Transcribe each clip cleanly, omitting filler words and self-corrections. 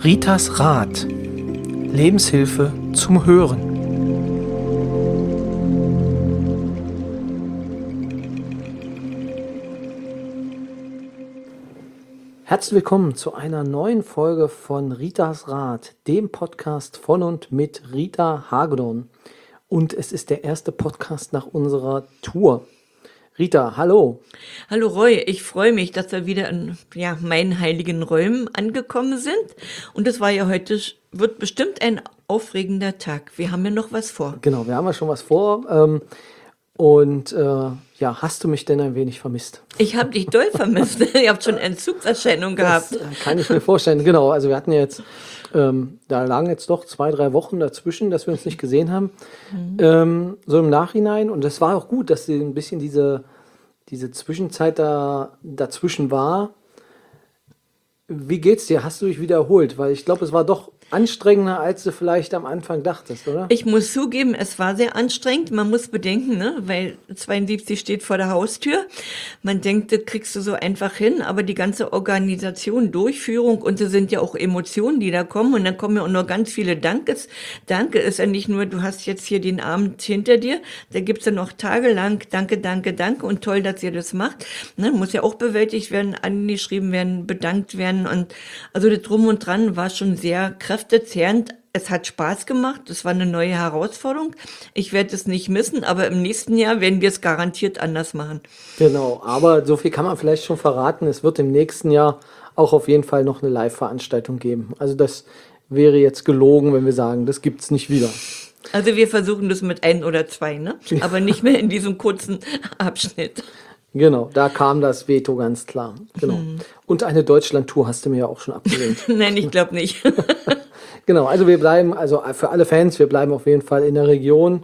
Ritas Rat. Lebenshilfe zum Hören. Herzlich willkommen zu einer neuen Folge von Ritas Rat, dem Podcast von und mit Rita Hagedorn. Und es ist der erste Podcast nach unserer Tour. Rita, hallo. Hallo Roy, ich freue mich, dass wir wieder in meinen heiligen Räumen angekommen sind. Und es war ja heute, wird bestimmt ein aufregender Tag. Wir haben ja noch was vor. Genau, wir haben ja schon was vor. Hast du mich denn ein wenig vermisst? Ich habe dich doll vermisst. Ihr habt schon Entzugserscheinungen gehabt. Das kann ich mir vorstellen. Genau, also wir hatten ja jetzt, da lagen jetzt doch 2-3 Wochen dazwischen, dass wir uns nicht gesehen haben. So im Nachhinein. Und das war auch gut, dass ein bisschen diese Zwischenzeit dazwischen war. Wie geht's dir? Hast du dich wiederholt? Weil ich glaube, es war doch anstrengender, als du vielleicht am Anfang dachtest, oder? Ich muss zugeben, es war sehr anstrengend. Man muss bedenken, weil 72 steht vor der Haustür. Man denkt, das kriegst du so einfach hin, aber die ganze Organisation, Durchführung und es sind ja auch Emotionen, die da kommen und dann kommen ja auch noch ganz viele Dankes. Danke ist ja nicht nur, du hast jetzt hier den Abend hinter dir, da gibt's ja noch tagelang Danke, danke, danke und toll, dass ihr das macht. Muss ja auch bewältigt werden, angeschrieben werden, bedankt werden und also das Drum und Dran war schon sehr kräftezehrend. Es hat Spaß gemacht, es war eine neue Herausforderung. Ich werde es nicht missen, aber im nächsten Jahr werden wir es garantiert anders machen. Genau, aber so viel kann man vielleicht schon verraten. Es wird im nächsten Jahr auch auf jeden Fall noch eine Live-Veranstaltung geben. Also das wäre jetzt gelogen, wenn wir sagen, das gibt's nicht wieder. Also wir versuchen das mit 1 oder 2, aber nicht mehr in diesem kurzen Abschnitt. Genau, da kam das Veto ganz klar. Genau. Und eine Deutschland-Tour hast du mir ja auch schon abgelehnt. Nein, ich glaube nicht. Genau, also wir bleiben, also für alle Fans, wir bleiben auf jeden Fall in der Region.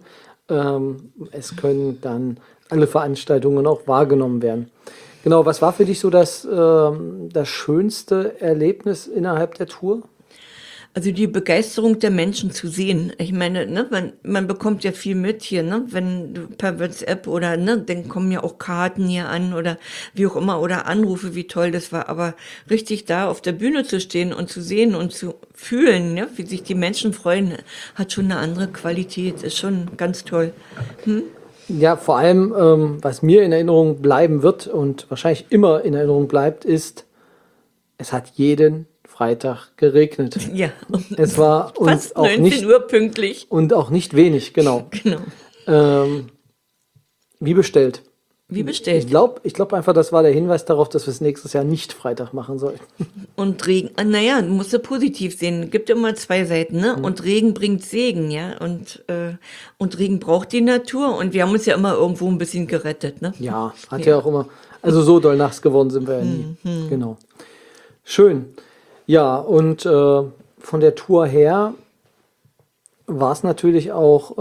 Es können dann alle Veranstaltungen auch wahrgenommen werden. Genau, was war für dich so das schönste Erlebnis innerhalb der Tour? Also die Begeisterung der Menschen zu sehen. Ich meine, man bekommt ja viel mit hier, wenn du per WhatsApp oder, dann kommen ja auch Karten hier an oder wie auch immer oder Anrufe, wie toll das war. Aber richtig da auf der Bühne zu stehen und zu sehen und zu fühlen, wie sich die Menschen freuen, hat schon eine andere Qualität. Ist schon ganz toll. Ja, vor allem, was mir in Erinnerung bleiben wird und wahrscheinlich immer in Erinnerung bleibt, ist, es hat jeden Freitag geregnet. Ja. Es war fast auch 19 nicht, Uhr pünktlich. und auch nicht wenig, genau. Genau. Wie bestellt. Wie bestellt. Ich glaub einfach, das war der Hinweis darauf, dass wir es nächstes Jahr nicht Freitag machen sollen. Und Regen, du musst ja positiv sehen. Gibt immer 2 Seiten, Und Regen bringt Segen, ja. Und Regen braucht die Natur. Und wir haben uns ja immer irgendwo ein bisschen gerettet, Ja, hat ja auch immer, also so doll nass geworden sind wir ja nie. Genau. Schön. Ja, und von der Tour her war es natürlich auch,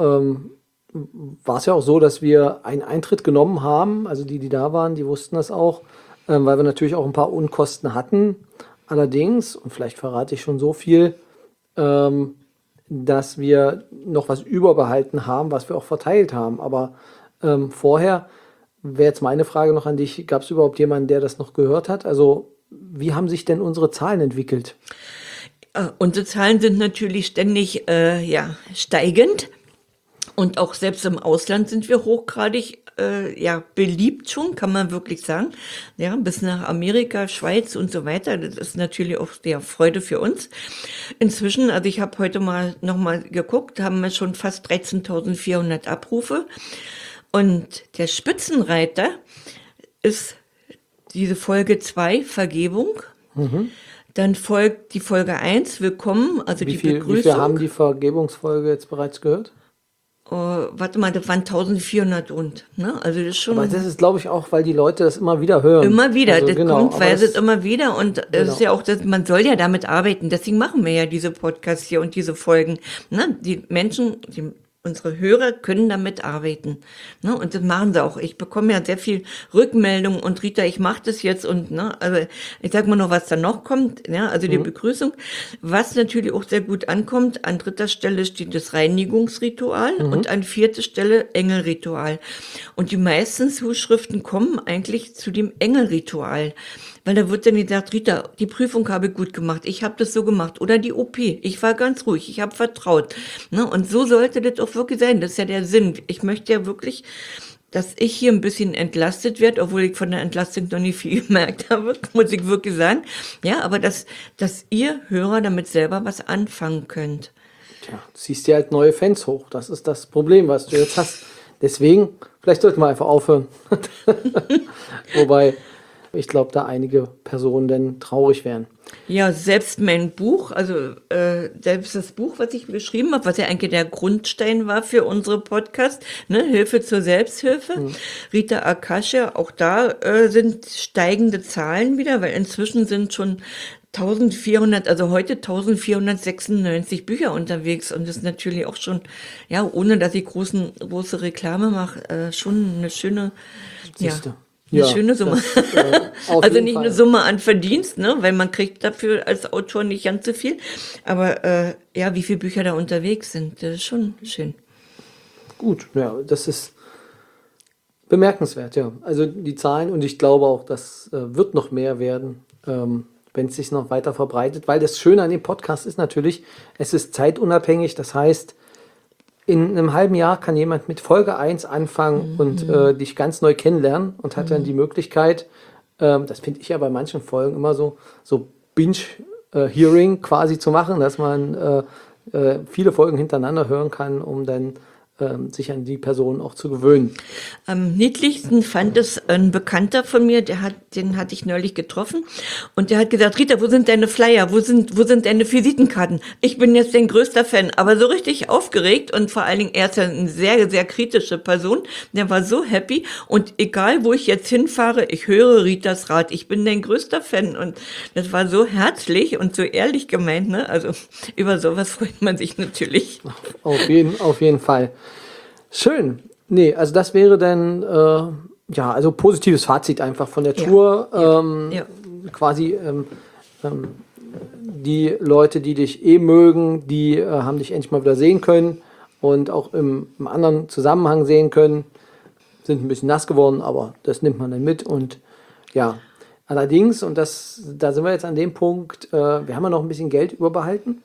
war es ja auch so, dass wir einen Eintritt genommen haben. Also die da waren, die wussten das auch, weil wir natürlich auch ein paar Unkosten hatten. Allerdings, und vielleicht verrate ich schon so viel, dass wir noch was überbehalten haben, was wir auch verteilt haben. Aber vorher wäre jetzt meine Frage noch an dich, gab es überhaupt jemanden, der das noch gehört hat? Also wie haben sich denn unsere Zahlen entwickelt? Unsere Zahlen sind natürlich ständig steigend. Und auch selbst im Ausland sind wir hochgradig beliebt schon, kann man wirklich sagen. Ja, bis nach Amerika, Schweiz und so weiter. Das ist natürlich auch der Freude für uns. Inzwischen, also ich habe heute nochmal geguckt, haben wir schon fast 13.400 Abrufe. Und der Spitzenreiter ist diese Folge 2, Vergebung. Dann folgt die Folge 1, Willkommen, also die Begrüßung. Wie viel haben die Vergebungsfolge jetzt bereits gehört? Das waren 1400 Also das ist schon. Aber das ist, glaube ich, auch, weil die Leute das immer wieder hören. Immer wieder, also, das genau, kommt, weil es immer wieder und es ist ja auch, man soll ja damit arbeiten. Deswegen machen wir ja diese Podcasts hier und diese Folgen. Die Menschen, unsere Hörer können damit arbeiten. Und das machen sie auch. Ich bekomme ja sehr viel Rückmeldungen und Rita, ich mache das jetzt und also ich sag mal noch, was da noch kommt, also die Begrüßung. Was natürlich auch sehr gut ankommt, an 3. Stelle steht das Reinigungsritual und an 4. Stelle Engelritual. Und die meisten Zuschriften kommen eigentlich zu dem Engelritual. Weil da wird dann gesagt, Rita, die Prüfung habe ich gut gemacht, ich habe das so gemacht. Oder die OP, ich war ganz ruhig, ich habe vertraut. Ne? Und so sollte das auch wirklich sein. Das ist ja der Sinn. Ich möchte ja wirklich, dass ich hier ein bisschen entlastet werde, obwohl ich von der Entlastung noch nicht viel gemerkt habe, muss ich wirklich sagen. Ja, aber dass ihr Hörer damit selber was anfangen könnt. Tja, du ziehst dir halt neue Fans hoch. Das ist das Problem, was du jetzt hast. Deswegen, vielleicht sollten wir einfach aufhören. Wobei, ich glaube, da einige Personen dann traurig wären. Ja, selbst mein Buch, also selbst das Buch, was ich beschrieben habe, was ja eigentlich der Grundstein war für unsere Podcast, ne, Hilfe zur Selbsthilfe, Rita Akasha, auch da sind steigende Zahlen wieder, weil inzwischen sind schon 1400, also heute 1496 Bücher unterwegs und das ist natürlich auch schon, ja, ohne dass ich große Reklame mache, schon eine schöne, Siehste. eine schöne Summe. Auf Also jeden nicht Fall. eine Summe an Verdienst, ne, weil man kriegt dafür als Autor nicht ganz so viel. Aber ja, wie viele Bücher da unterwegs sind, das ist schon schön. Gut, ja, das ist bemerkenswert, ja. Also die Zahlen und ich glaube auch, das wird noch mehr werden, wenn es sich noch weiter verbreitet, weil das Schöne an dem Podcast ist natürlich, es ist zeitunabhängig, das heißt, in einem halben Jahr kann jemand mit Folge 1 anfangen und dich ganz neu kennenlernen und hat dann die Möglichkeit, das finde ich ja bei manchen Folgen immer so Binge-Hearing quasi zu machen, dass man viele Folgen hintereinander hören kann, um dann sich an die Person auch zu gewöhnen. Am niedlichsten fand es ein Bekannter von mir, den hatte ich neulich getroffen und der hat gesagt, Rita, wo sind deine Flyer, wo sind deine Visitenkarten? Ich bin jetzt dein größter Fan, aber so richtig aufgeregt und vor allen Dingen, er ist ja eine sehr, sehr kritische Person, der war so happy und egal, wo ich jetzt hinfahre, ich höre Ritas Rat, ich bin dein größter Fan und das war so herzlich und so ehrlich gemeint, ne? Also über sowas freut man sich natürlich. Auf jeden Fall. Schön. Nee, also das wäre dann, also positives Fazit einfach von der Tour. Ja. Quasi die Leute, die dich mögen, die haben dich endlich mal wieder sehen können und auch im anderen Zusammenhang sehen können. Sind ein bisschen nass geworden, aber das nimmt man dann mit. Und ja, allerdings, und da sind wir jetzt an dem Punkt, wir haben ja noch ein bisschen Geld überbehalten.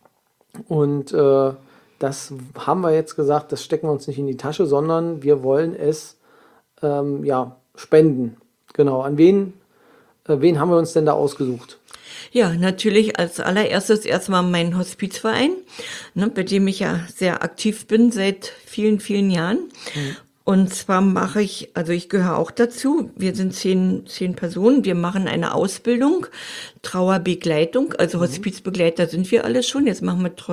Und das haben wir jetzt gesagt, das stecken wir uns nicht in die Tasche, sondern wir wollen es spenden. Genau. An wen haben wir uns denn da ausgesucht? Ja, natürlich als allererstes erstmal mein Hospizverein, ne, bei dem ich ja sehr aktiv bin seit vielen, vielen Jahren. Und zwar ich gehöre auch dazu, wir sind 10 Personen, wir machen eine Ausbildung, Trauerbegleitung, also Hospizbegleiter sind wir alle schon, jetzt machen wir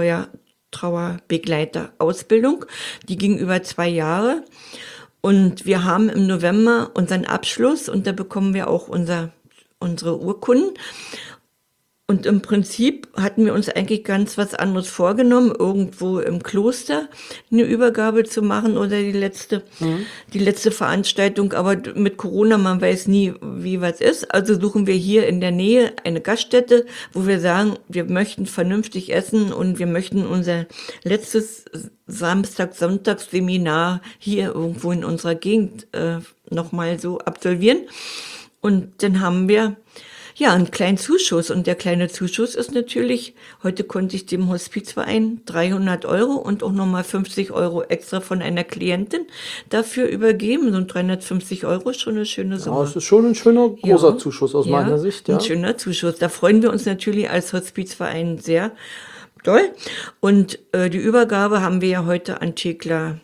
Trauerbegleiter-Ausbildung, die ging über 2 Jahre und wir haben im November unseren Abschluss und da bekommen wir auch unsere Urkunden. Und im Prinzip hatten wir uns eigentlich ganz was anderes vorgenommen, irgendwo im Kloster eine Übergabe zu machen oder die letzte Veranstaltung. Aber mit Corona, man weiß nie, wie was ist. Also suchen wir hier in der Nähe eine Gaststätte, wo wir sagen, wir möchten vernünftig essen und wir möchten unser letztes Sonntagsseminar hier irgendwo in unserer Gegend nochmal so absolvieren. Und dann haben wir einen kleinen Zuschuss und der kleine Zuschuss ist natürlich, heute konnte ich dem Hospizverein 300 € und auch nochmal 50 € extra von einer Klientin dafür übergeben. So ein 350 € ist schon eine schöne Summe. Ja, es ist schon ein schöner, großer Zuschuss aus meiner Sicht. Ja, ein schöner Zuschuss. Da freuen wir uns natürlich als Hospizverein sehr doll. Und die Übergabe haben wir ja heute an Thekla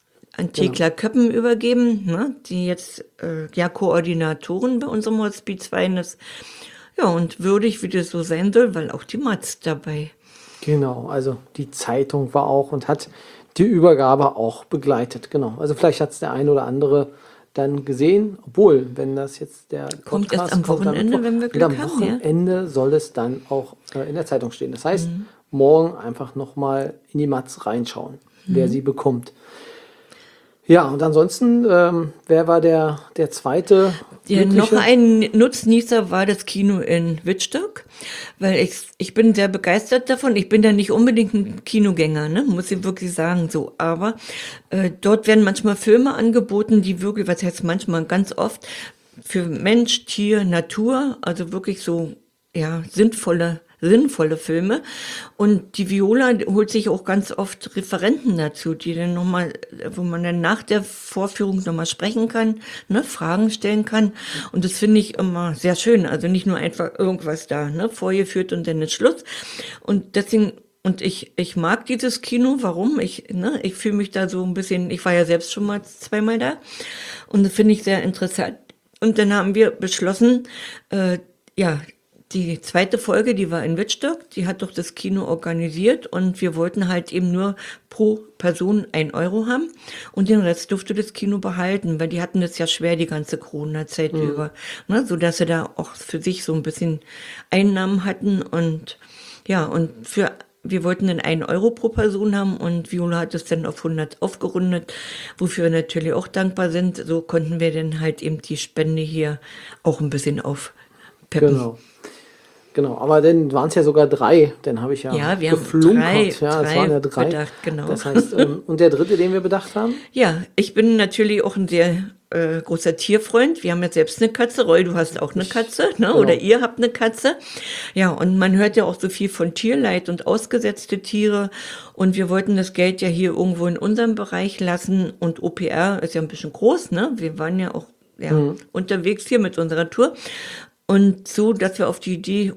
Köppen übergeben, ne, die jetzt Koordinatorin bei unserem Hospizverein ist. Ja, und würdig, wie das so sein soll, weil auch die Matz dabei. Genau, also die Zeitung war auch und hat die Übergabe auch begleitet. Genau, also vielleicht hat es der ein oder andere dann gesehen, obwohl, wenn das jetzt der Podcast kommt erst am Wochenende, wenn wir Glück haben. Am Wochenende soll es dann auch in der Zeitung stehen. Das heißt, morgen einfach nochmal in die Matz reinschauen, wer sie bekommt. Ja, und ansonsten, wer war der zweite? Noch ein Nutznießer war das Kino in Wittstock, weil ich bin sehr begeistert davon. Ich bin da nicht unbedingt ein Kinogänger, ne, muss ich wirklich sagen, so. Aber dort werden manchmal Filme angeboten, die wirklich, was heißt manchmal, ganz oft für Mensch, Tier, Natur, also wirklich so, ja, sinnvolle Filme. Und die Viola holt sich auch ganz oft Referenten dazu, die dann nochmal, wo man dann nach der Vorführung nochmal sprechen kann, ne, Fragen stellen kann. Und das finde ich immer sehr schön. Also nicht nur einfach irgendwas da, ne, vorgeführt und dann ist Schluss. Und deswegen, und ich mag dieses Kino. Warum? Ich fühle mich da so ein bisschen, ich war ja selbst schon mal zweimal da. Und das finde ich sehr interessant. Und dann haben wir beschlossen, ja, die zweite Folge, die war in Wittstock, die hat doch das Kino organisiert und wir wollten halt eben nur pro Person 1 € haben und den Rest durfte das Kino behalten, weil die hatten das ja schwer die ganze Corona-Zeit über, ne, so dass sie da auch für sich so ein bisschen Einnahmen hatten und ja, wir wollten dann 1 € pro Person haben und Viola hat es dann auf 100 aufgerundet, wofür wir natürlich auch dankbar sind. So konnten wir dann halt eben die Spende hier auch ein bisschen aufpeppen. Genau. Genau, aber dann waren es ja sogar 3, dann habe ich ja Ja, wir haben geflunkert. Ja, es drei waren ja 3. bedacht, genau. Das heißt, und der dritte, den wir bedacht haben? Ja, ich bin natürlich auch ein sehr großer Tierfreund. Wir haben jetzt selbst eine Katze. Roy, du hast auch eine Katze, ne? Genau. Oder ihr habt eine Katze. Ja, und man hört ja auch so viel von Tierleid und ausgesetzte Tiere. Und wir wollten das Geld ja hier irgendwo in unserem Bereich lassen. Und OPR ist ja ein bisschen groß, ne? Wir waren ja auch unterwegs hier mit unserer Tour. Und so, dass wir auf die Idee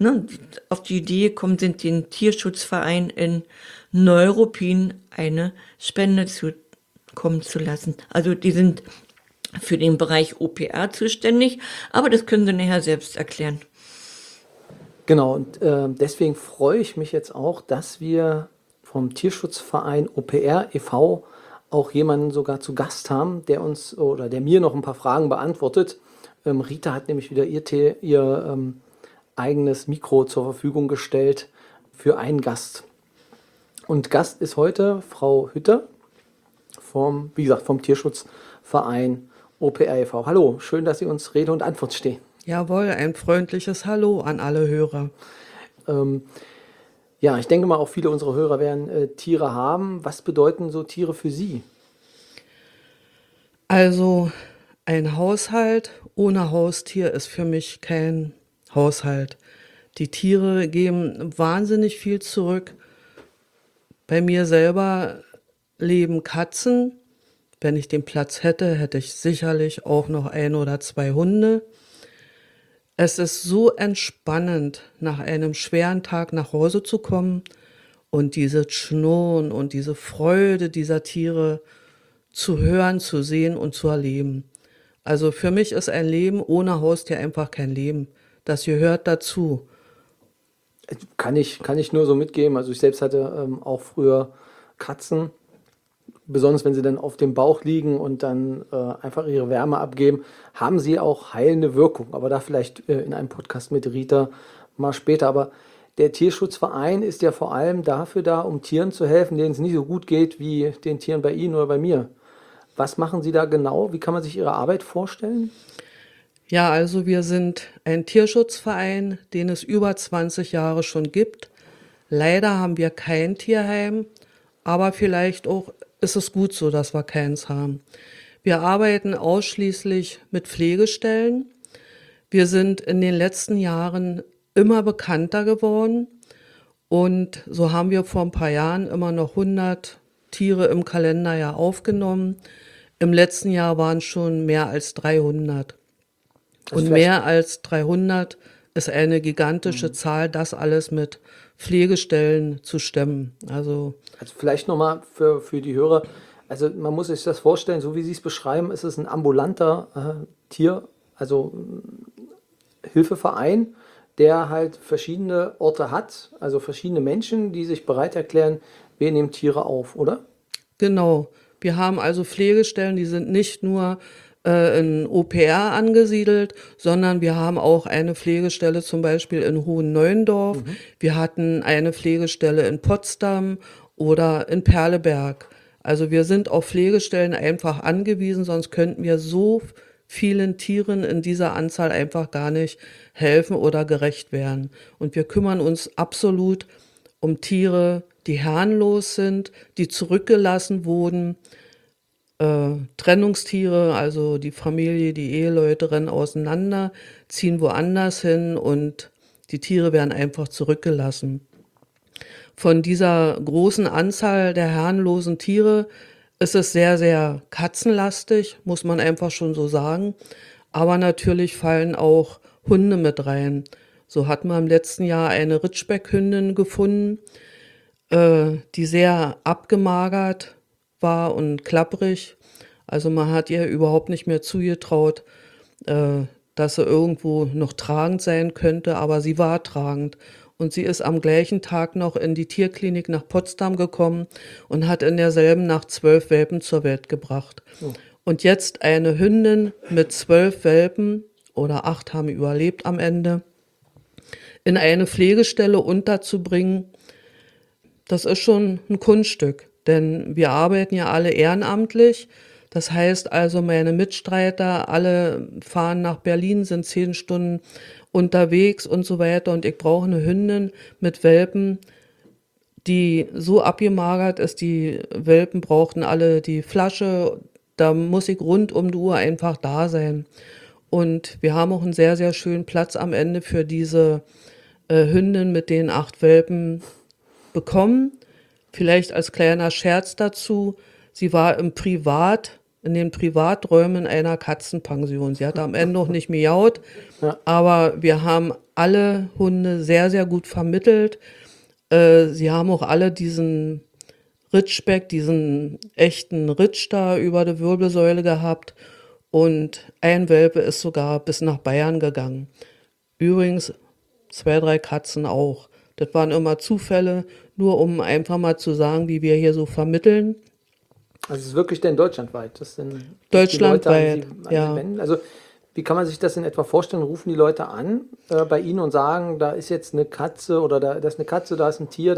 auf die Idee gekommen sind, den Tierschutzverein in Neuruppin eine Spende zukommen zu lassen. Also die sind für den Bereich OPR zuständig, aber das können Sie nachher selbst erklären. Genau, und deswegen freue ich mich jetzt auch, dass wir vom Tierschutzverein OPR e.V. auch jemanden sogar zu Gast haben, der uns oder der mir noch ein paar Fragen beantwortet. Rita hat nämlich wieder ihr eigenes Mikro zur Verfügung gestellt für einen Gast. Und Gast ist heute Frau Hütter vom Tierschutzverein OPR e.V. Hallo, schön, dass Sie uns Rede und Antwort stehen. Jawohl, ein freundliches Hallo an alle Hörer. Ja, ich denke mal, auch viele unserer Hörer werden Tiere haben. Was bedeuten so Tiere für Sie? Also ein Haushalt ohne Haustier ist für mich kein Haushalt. Die Tiere geben wahnsinnig viel zurück. Bei mir selber leben Katzen. Wenn ich den Platz hätte, hätte ich sicherlich auch noch 1 oder 2 Hunde. Es ist so entspannend, nach einem schweren Tag nach Hause zu kommen und dieses Schnurren und diese Freude dieser Tiere zu hören, zu sehen und zu erleben. Also für mich ist ein Leben ohne Haustier einfach kein Leben. Das gehört dazu. Kann ich nur so mitgeben. Also ich selbst hatte auch früher Katzen, besonders wenn sie dann auf dem Bauch liegen und dann einfach ihre Wärme abgeben, haben sie auch heilende Wirkung. Aber da vielleicht in einem Podcast mit Rita mal später. Aber der Tierschutzverein ist ja vor allem dafür da, um Tieren zu helfen, denen es nicht so gut geht wie den Tieren bei Ihnen oder bei mir. Was machen Sie da genau? Wie kann man sich Ihre Arbeit vorstellen? Ja, also wir sind ein Tierschutzverein, den es über 20 Jahre schon gibt. Leider haben wir kein Tierheim, aber vielleicht auch ist es gut so, dass wir keins haben. Wir arbeiten ausschließlich mit Pflegestellen. Wir sind in den letzten Jahren immer bekannter geworden und so haben wir vor ein paar Jahren immer noch 100 Tiere im Kalenderjahr aufgenommen. Im letzten Jahr waren es schon mehr als 300. Also Und mehr als 300 ist eine gigantische Zahl, das alles mit Pflegestellen zu stemmen. Also vielleicht nochmal für die Hörer. Also man muss sich das vorstellen, so wie Sie es beschreiben, ist es ein ambulanter Hilfeverein, der halt verschiedene Orte hat, also verschiedene Menschen, die sich bereit erklären, wir nehmen Tiere auf, oder? genau. Wir haben also Pflegestellen, die sind nicht nur in OPR angesiedelt, sondern wir haben auch eine Pflegestelle zum Beispiel in Hohenneuendorf. Wir hatten eine Pflegestelle in Potsdam oder in Perleberg. Also wir sind auf Pflegestellen einfach angewiesen, sonst könnten wir so vielen Tieren in dieser Anzahl einfach gar nicht helfen oder gerecht werden. Und wir kümmern uns absolut um Tiere, die herrenlos sind, die zurückgelassen wurden, Trennungstiere, also die Familie, die Eheleute rennen auseinander, ziehen woanders hin und die Tiere werden einfach zurückgelassen. Von dieser großen Anzahl der herrenlosen Tiere ist es sehr, sehr katzenlastig, muss man einfach schon so sagen. Aber natürlich fallen auch Hunde mit rein. So hat man im letzten Jahr eine Ritschbeckhündin gefunden, die sehr abgemagert war und klapprig. Also man hat ihr überhaupt nicht mehr zugetraut, dass sie irgendwo noch tragend sein könnte, aber sie war tragend. Und sie ist am gleichen Tag noch in die Tierklinik nach Potsdam gekommen und hat in derselben Nacht 12 Welpen zur Welt gebracht. Und jetzt eine Hündin mit 12 Welpen, oder 8 haben überlebt am Ende, in eine Pflegestelle unterzubringen, das ist schon ein Kunststück. Denn wir arbeiten ja alle ehrenamtlich. Das heißt also, meine Mitstreiter, alle fahren nach Berlin, sind 10 Stunden unterwegs und so weiter. Und ich brauche eine Hündin mit Welpen, die so abgemagert ist. Die Welpen brauchten alle die Flasche. Da muss ich rund um die Uhr einfach da sein. Und wir haben auch einen sehr, sehr schönen Platz am Ende für diese Hündin mit den 8 Welpen bekommen. Vielleicht als kleiner Scherz dazu, sie war in den Privaträumen einer Katzenpension. Sie hat am Ende noch nicht miaut, aber wir haben alle Hunde sehr, sehr gut vermittelt. Sie haben auch alle diesen Ritschbeck, diesen echten Ritsch da über der Wirbelsäule gehabt und ein Welpe ist sogar bis nach Bayern gegangen. Übrigens 2, 3 Katzen auch. Das waren immer Zufälle, nur um einfach mal zu sagen, wie wir hier so vermitteln. Also es ist wirklich denn deutschlandweit? Das sind Deutschlandweit, die Leute an ja. Sie wenden? Also wie kann man sich das in etwa vorstellen? Rufen die Leute an bei Ihnen und sagen, da ist jetzt eine Katze oder da ist eine Katze, da ist ein Tier,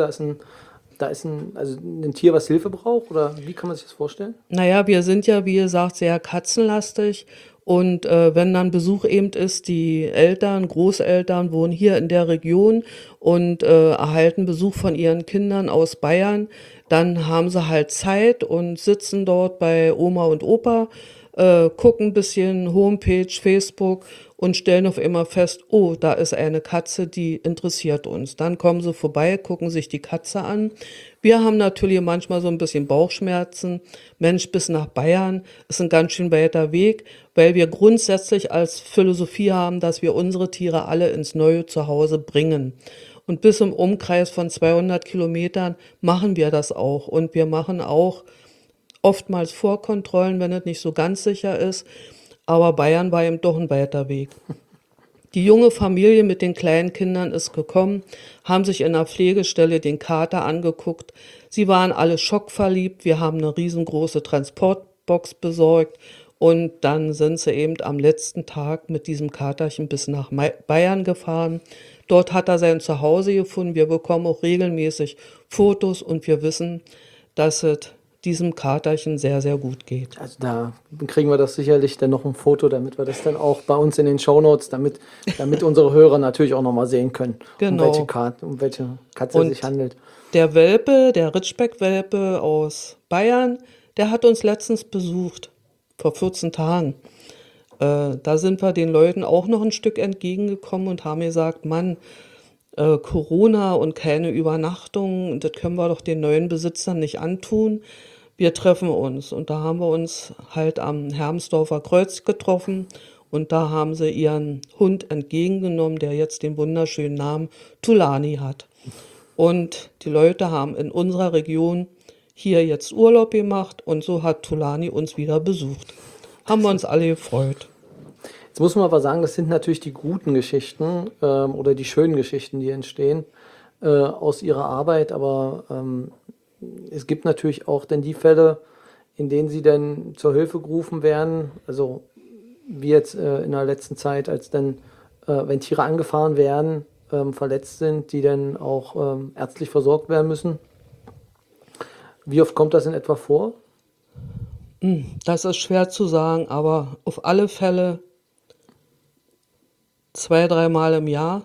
also ein Tier, was Hilfe braucht? Oder wie kann man sich das vorstellen? Naja, wir sind ja, wie gesagt, sehr katzenlastig. Und wenn dann Besuch eben ist, die Eltern, Großeltern wohnen hier in der Region und erhalten Besuch von ihren Kindern aus Bayern, dann haben sie halt Zeit und sitzen dort bei Oma und Opa, gucken ein bisschen Homepage, Facebook und stellen auf einmal fest, oh, da ist eine Katze, die interessiert uns. Dann kommen sie vorbei, gucken sich die Katze an. Wir haben natürlich manchmal so ein bisschen Bauchschmerzen. Mensch, bis nach Bayern ist ein ganz schön weiter Weg, weil wir grundsätzlich als Philosophie haben, dass wir unsere Tiere alle ins neue Zuhause bringen. Und bis im Umkreis von 200 Kilometern machen wir das auch. Und wir machen auch oftmals Vorkontrollen, wenn es nicht so ganz sicher ist. Aber Bayern war eben doch ein weiter Weg. Die junge Familie mit den kleinen Kindern ist gekommen, haben sich in der Pflegestelle den Kater angeguckt. Sie waren alle schockverliebt. Wir haben eine riesengroße Transportbox besorgt und dann sind sie eben am letzten Tag mit diesem Katerchen bis nach Bayern gefahren. Dort hat er sein Zuhause gefunden. Wir bekommen auch regelmäßig Fotos und wir wissen, dass es diesem Katerchen sehr, sehr gut geht. Also da kriegen wir das sicherlich dann noch ein Foto, damit wir das dann auch bei uns in den Shownotes, damit unsere Hörer natürlich auch nochmal sehen können, Genau. um welche Katze es sich handelt. Der Welpe, der Ritschbeck-Welpe aus Bayern, der hat uns letztens besucht, vor 14 Tagen. Da sind wir den Leuten auch noch ein Stück entgegengekommen und haben gesagt, Mann, Corona und keine Übernachtung, das können wir doch den neuen Besitzern nicht antun. Wir treffen uns. Und da haben wir uns halt am Hermsdorfer Kreuz getroffen. Und da haben sie ihren Hund entgegengenommen, der jetzt den wunderschönen Namen Tulani hat. Und die Leute haben in unserer Region hier jetzt Urlaub gemacht. Und so hat Tulani uns wieder besucht. Haben wir uns alle gefreut. Jetzt muss man aber sagen, das sind natürlich die guten Geschichten oder die schönen Geschichten, die entstehen aus ihrer Arbeit. Aber es gibt natürlich auch dann die Fälle, in denen sie dann zur Hilfe gerufen werden. Also wie jetzt in der letzten Zeit, als dann, wenn Tiere angefahren werden, verletzt sind, die dann auch ärztlich versorgt werden müssen. Wie oft kommt das in etwa vor? Das ist schwer zu sagen, aber auf alle Fälle 2, 3 Mal im Jahr,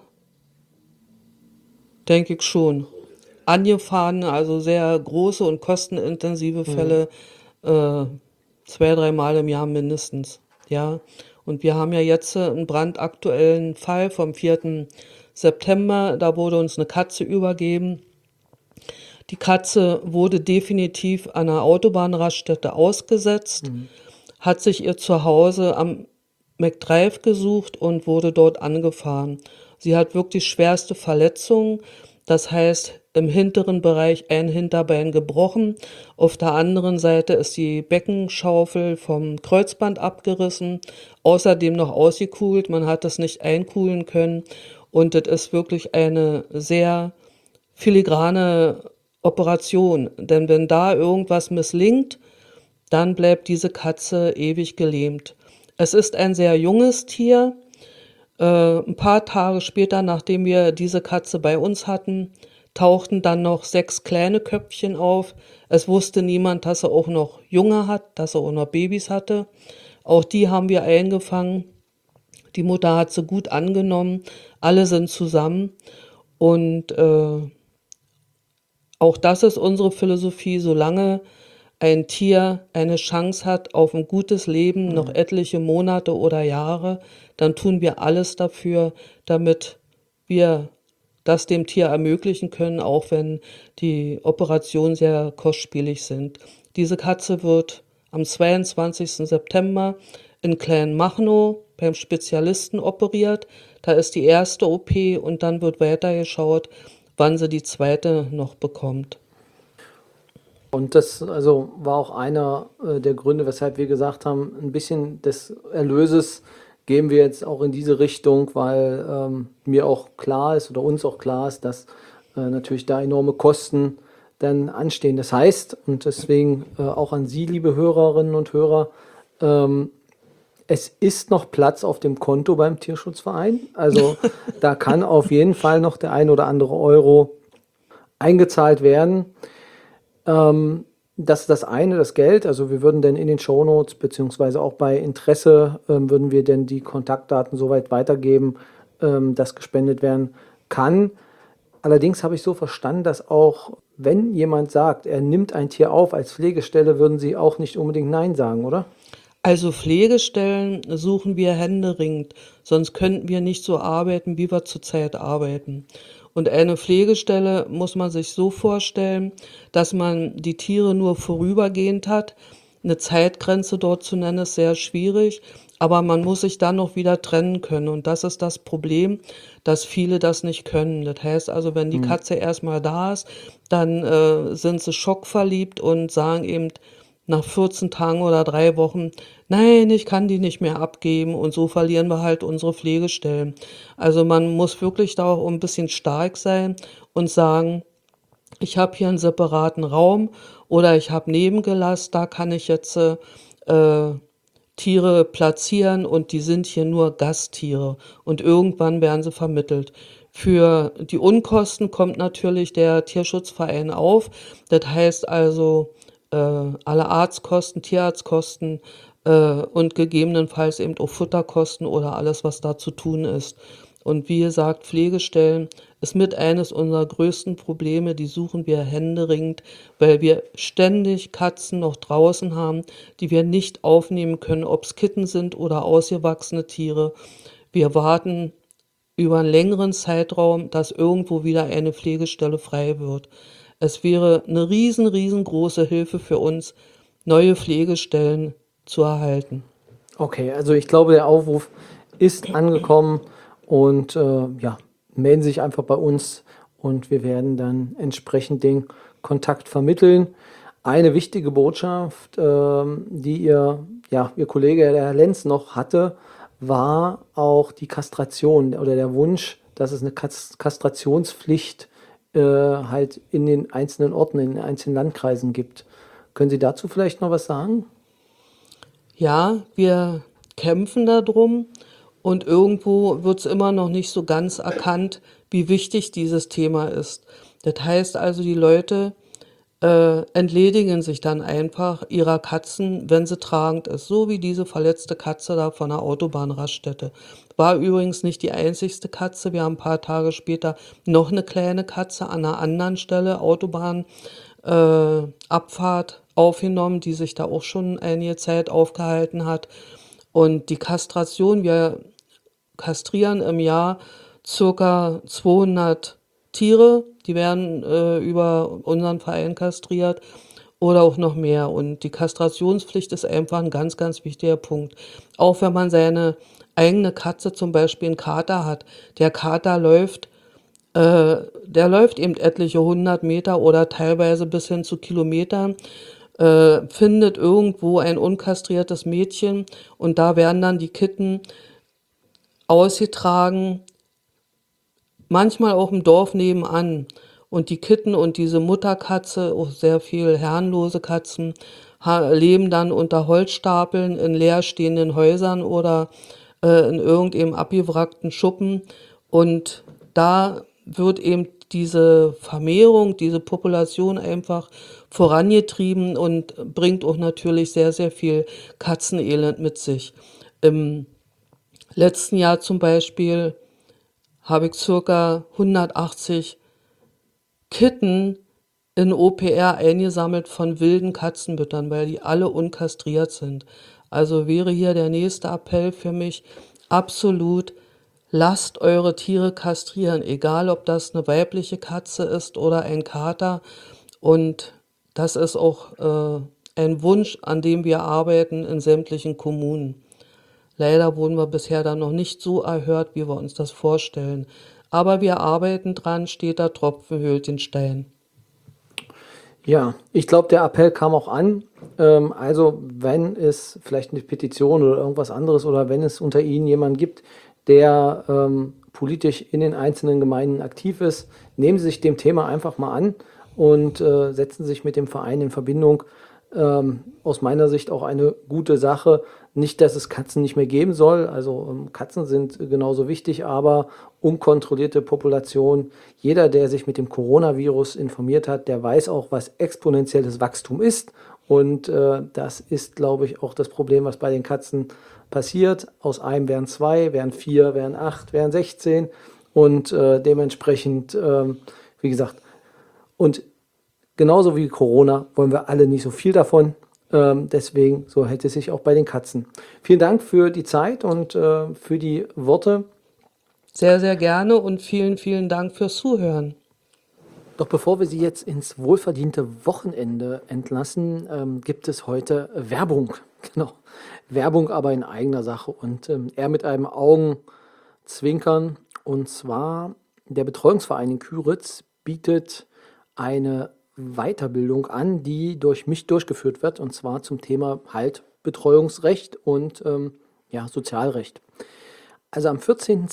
denke ich schon. Angefahrene, also sehr große und kostenintensive Fälle 2, 3 Mal im Jahr mindestens, ja. Und wir haben ja jetzt einen brandaktuellen Fall vom 4. September. Da wurde uns eine Katze übergeben. Die Katze wurde definitiv an einer Autobahnraststätte ausgesetzt, hat sich ihr Zuhause am McDrive gesucht und wurde dort angefahren. Sie hat wirklich schwerste Verletzungen, das heißt im hinteren Bereich ein Hinterbein gebrochen, auf der anderen Seite ist die Beckenschaufel vom Kreuzband abgerissen, außerdem noch ausgekugelt, man hat es nicht einkugeln können und es ist wirklich eine sehr filigrane Operation, denn wenn da irgendwas misslingt, dann bleibt diese Katze ewig gelähmt. Es ist ein sehr junges Tier. Ein paar Tage später, nachdem wir diese Katze bei uns hatten, tauchten dann noch 6 kleine Köpfchen auf. Es wusste niemand, dass er auch noch Junge hat, dass er auch noch Babys hatte. Auch die haben wir eingefangen. Die Mutter hat sie gut angenommen. Alle sind zusammen. Und auch das ist unsere Philosophie, solange ein Tier eine Chance hat auf ein gutes Leben, noch etliche Monate oder Jahre, dann tun wir alles dafür, damit wir das dem Tier ermöglichen können, auch wenn die Operationen sehr kostspielig sind. Diese Katze wird am 22. September in Kleinmachnow beim Spezialisten operiert. Da ist die erste OP und dann wird weitergeschaut, wann sie die zweite noch bekommt. Und das also war auch einer der Gründe, weshalb wir gesagt haben, ein bisschen des Erlöses gehen wir jetzt auch in diese Richtung, weil mir auch klar ist oder uns auch klar ist, dass natürlich da enorme Kosten dann anstehen. Das heißt, und deswegen auch an Sie, liebe Hörerinnen und Hörer, es ist noch Platz auf dem Konto beim Tierschutzverein. Also da kann auf jeden Fall noch der ein oder andere Euro eingezahlt werden. Das ist das eine, das Geld. Also wir würden dann in den Shownotes beziehungsweise auch bei Interesse würden wir dann die Kontaktdaten soweit weitergeben, dass gespendet werden kann. Allerdings habe ich so verstanden, dass auch wenn jemand sagt, er nimmt ein Tier auf als Pflegestelle, würden Sie auch nicht unbedingt Nein sagen, oder? Also Pflegestellen suchen wir händeringend, sonst könnten wir nicht so arbeiten, wie wir zurzeit arbeiten. Und eine Pflegestelle muss man sich so vorstellen, dass man die Tiere nur vorübergehend hat. Eine Zeitgrenze dort zu nennen ist sehr schwierig, aber man muss sich dann noch wieder trennen können. Und das ist das Problem, dass viele das nicht können. Das heißt also, wenn die Katze erstmal da ist, dann sind sie schockverliebt und sagen eben nach 14 Tagen oder 3 Wochen, nein, ich kann die nicht mehr abgeben und so verlieren wir halt unsere Pflegestellen. Also man muss wirklich da auch ein bisschen stark sein und sagen, ich habe hier einen separaten Raum oder ich habe Nebengelass, da kann ich jetzt Tiere platzieren und die sind hier nur Gasttiere und irgendwann werden sie vermittelt. Für die Unkosten kommt natürlich der Tierschutzverein auf. Das heißt also, alle Arztkosten, Tierarztkosten und gegebenenfalls eben auch Futterkosten oder alles, was da zu tun ist. Und wie gesagt, Pflegestellen ist mit eines unserer größten Probleme, die suchen wir händeringend, weil wir ständig Katzen noch draußen haben, die wir nicht aufnehmen können, ob es Kitten sind oder ausgewachsene Tiere. Wir warten über einen längeren Zeitraum, dass irgendwo wieder eine Pflegestelle frei wird. Es wäre eine riesengroße Hilfe für uns, neue Pflegestellen zu erhalten. Okay, also ich glaube, der Aufruf ist angekommen und ja, melden Sie sich einfach bei uns und wir werden dann entsprechend den Kontakt vermitteln. Eine wichtige Botschaft, die Ihr Kollege, der Herr Lenz, noch hatte, war auch die Kastration oder der Wunsch, dass es eine Kastrationspflicht halt in den einzelnen Orten, in den einzelnen Landkreisen gibt. Können Sie dazu vielleicht noch was sagen? Ja, wir kämpfen darum und irgendwo wird es immer noch nicht so ganz erkannt, wie wichtig dieses Thema ist. Das heißt also, die Leute entledigen sich dann einfach ihrer Katzen, wenn sie tragend ist. So wie diese verletzte Katze da von der Autobahnraststätte. War übrigens nicht die einzigste Katze. Wir haben ein paar Tage später noch eine kleine Katze an einer anderen Stelle, Autobahnabfahrt, aufgenommen, die sich da auch schon einige Zeit aufgehalten hat. Und die Kastration, wir kastrieren im Jahr circa 200 Tiere, die werden über unseren Verein kastriert oder auch noch mehr. Und die Kastrationspflicht ist einfach ein ganz, ganz wichtiger Punkt. Auch wenn man seine eigene Katze, zum Beispiel einen Kater hat. Der Kater der läuft eben etliche 100 Meter oder teilweise bis hin zu Kilometern, findet irgendwo ein unkastriertes Mädchen und da werden dann die Kitten ausgetragen, manchmal auch im Dorf nebenan. Und die Kitten und diese Mutterkatze, auch sehr viel herrenlose Katzen, leben dann unter Holzstapeln in leerstehenden Häusern oder in irgendeinem abgewrackten Schuppen. Und da wird eben diese Vermehrung, diese Population einfach vorangetrieben und bringt auch natürlich sehr, sehr viel Katzenelend mit sich. Im letzten Jahr zum Beispiel habe ich circa 180 Kitten in OPR eingesammelt von wilden Katzenmüttern, weil die alle unkastriert sind. Also wäre hier der nächste Appell für mich absolut: Lasst eure Tiere kastrieren, egal ob das eine weibliche Katze ist oder ein Kater. Und das ist auch ein Wunsch, an dem wir arbeiten in sämtlichen Kommunen. Leider wurden wir bisher dann noch nicht so erhört, wie wir uns das vorstellen. Aber wir arbeiten dran, steter Tropfen höhlt den Stein. Ja, ich glaube, der Appell kam auch an. Also, wenn es vielleicht eine Petition oder irgendwas anderes oder wenn es unter Ihnen jemanden gibt, der politisch in den einzelnen Gemeinden aktiv ist, nehmen Sie sich dem Thema einfach mal an und setzen Sie sich mit dem Verein in Verbindung. Aus meiner Sicht auch eine gute Sache. Nicht, dass es Katzen nicht mehr geben soll. Also Katzen sind genauso wichtig, aber unkontrollierte Population. Jeder, der sich mit dem Coronavirus informiert hat, der weiß auch, was exponentielles Wachstum ist. Und das ist, glaube ich, auch das Problem, was bei den Katzen passiert. Aus einem werden 2, werden 4, werden 8, werden 16. Und dementsprechend, wie gesagt, und genauso wie Corona wollen wir alle nicht so viel davon. Deswegen, so hält es sich auch bei den Katzen. Vielen Dank für die Zeit und für die Worte. Sehr, sehr gerne und vielen, vielen Dank fürs Zuhören. Doch bevor wir Sie jetzt ins wohlverdiente Wochenende entlassen, gibt es heute Werbung. Genau. Werbung aber in eigener Sache und eher mit einem Augenzwinkern. Und zwar der Betreuungsverein in Küritz bietet eine Weiterbildung an, die durch mich durchgeführt wird, und zwar zum Thema halt Betreuungsrecht und ja, Sozialrecht. Also am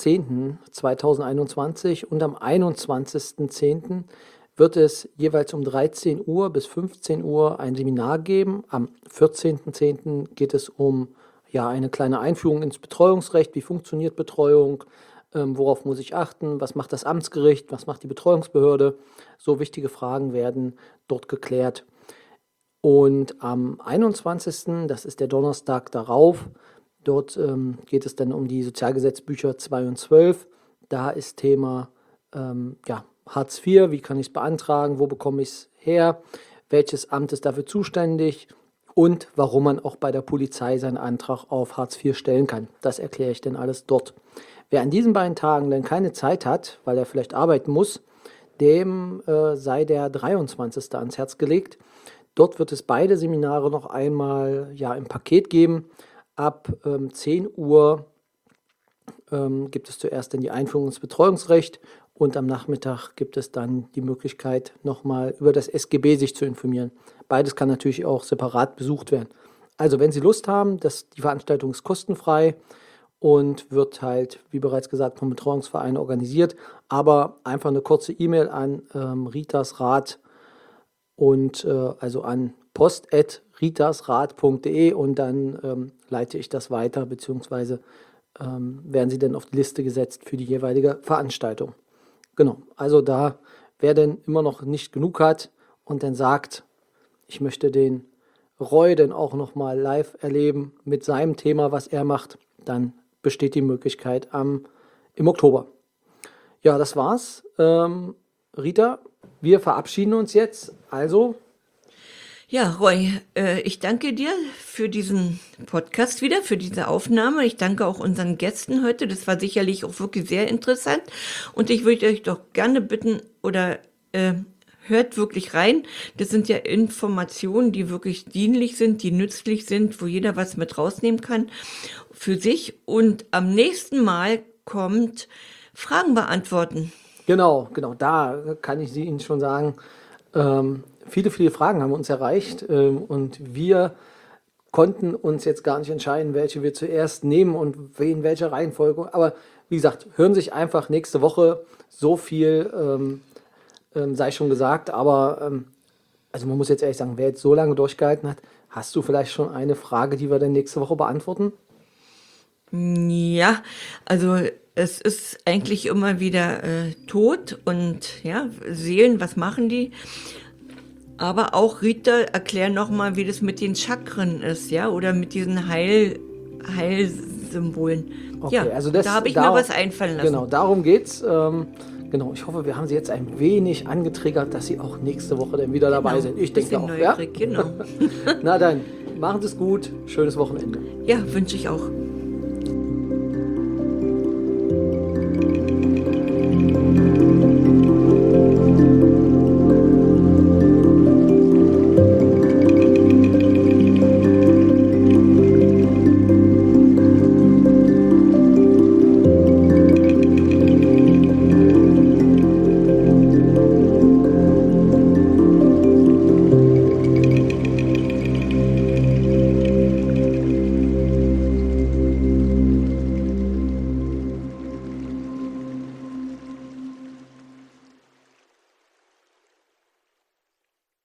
14.10.2021 und am 21.10. wird es jeweils um 13 Uhr bis 15 Uhr ein Seminar geben. Am 14.10. geht es um ja, eine kleine Einführung ins Betreuungsrecht. Wie funktioniert Betreuung? Worauf muss ich achten? Was macht das Amtsgericht? Was macht die Betreuungsbehörde? So wichtige Fragen werden dort geklärt. Und am 21., das ist der Donnerstag darauf, dort geht es dann um die Sozialgesetzbücher 2 und 12. Da ist Thema ja, Hartz IV, wie kann ich es beantragen, wo bekomme ich es her, welches Amt ist dafür zuständig und warum man auch bei der Polizei seinen Antrag auf Hartz IV stellen kann. Das erkläre ich dann alles dort. Wer an diesen beiden Tagen dann keine Zeit hat, weil er vielleicht arbeiten muss, dem sei der 23. ans Herz gelegt. Dort wird es beide Seminare noch einmal ja, im Paket geben. Ab 10 Uhr gibt es zuerst dann die Einführung ins Betreuungsrecht und am Nachmittag gibt es dann die Möglichkeit, nochmal über das SGB sich zu informieren. Beides kann natürlich auch separat besucht werden. Also wenn Sie Lust haben, die Veranstaltung ist kostenfrei und wird halt, wie bereits gesagt, vom Betreuungsverein organisiert, aber einfach eine kurze E-Mail an Ritas Rat und also an post@ritasrat.de und dann leite ich das weiter, beziehungsweise werden sie dann auf die Liste gesetzt für die jeweilige Veranstaltung. Genau, also da, wer denn immer noch nicht genug hat und dann sagt, ich möchte den Roy dann auch nochmal live erleben mit seinem Thema, was er macht, dann besteht die Möglichkeit im Oktober. Ja, das war's. Rita, wir verabschieden uns jetzt. Also Ja, Roy, ich danke dir für diesen Podcast wieder, für diese Aufnahme. Ich danke auch unseren Gästen heute. Das war sicherlich auch wirklich sehr interessant. Und ich würde euch doch gerne bitten oder hört wirklich rein. Das sind ja Informationen, die wirklich dienlich sind, die nützlich sind, wo jeder was mit rausnehmen kann für sich. Und am nächsten Mal kommt Fragen beantworten. Genau, da kann ich Ihnen schon sagen, viele Fragen haben uns erreicht und wir konnten uns jetzt gar nicht entscheiden, welche wir zuerst nehmen und in welcher Reihenfolge. Aber wie gesagt, hören sich einfach nächste Woche. So viel sei schon gesagt, aber also man muss jetzt ehrlich sagen, wer jetzt so lange durchgehalten hat, hast du vielleicht schon eine Frage, die wir dann nächste Woche beantworten? Ja, also es ist eigentlich immer wieder Tod und ja, Seelen, was machen die? Aber auch Rita, erklär nochmal, wie das mit den Chakren ist, ja, oder mit diesen Heilsymbolen. Okay, Ja, also da habe ich mir was einfallen lassen. Genau, darum geht's. Genau, ich hoffe, wir haben Sie jetzt ein wenig angetriggert, dass Sie auch nächste Woche dann wieder dabei sind. Ich denke Bisschen auch, ja? neugierig, genau. Na dann, machen Sie es gut, schönes Wochenende. Ja, wünsche ich auch.